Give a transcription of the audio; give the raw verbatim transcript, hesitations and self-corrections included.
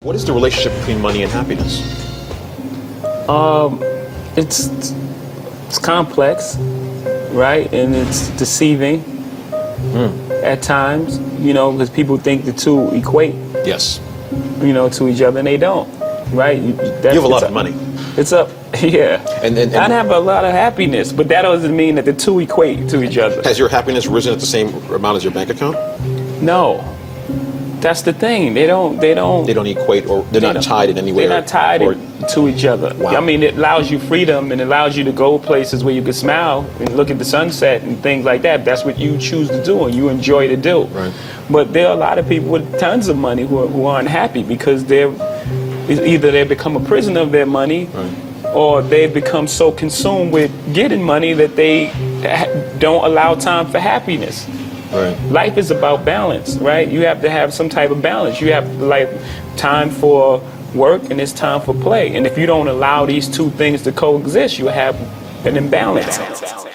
What is the relationship between money and happiness? Um, it's it's complex, right? And it's deceiving Mm. at times, you know, because people think the two equate, Yes. you know, to each other, and they don't, right? You, that's, You have a lot it's of money. It's up, yeah. And, and, I'd and have a lot of happiness, but that doesn't mean that the two equate to each other. has your happiness risen at the same amount as your bank account? No, that's the thing. They don't. They don't. They don't equate, or they're They not don't- tied in any way. They're not tied or, in- to each other. Wow. I mean, it allows you freedom and it allows you to go places where you can smile and look at the sunset and things like that. That's what you choose to do and you enjoy to do. Right. But there are a lot of people with tons of money who are, who aren't happy because they're either they become a prisoner of their money, Right. or they've become so consumed with getting money that they ha- don't allow time for happiness. Right. Life is about balance, right? You have to have some type of balance. You have like time for work and it's time for play. And if you don't allow these two things to coexist, you have an imbalance.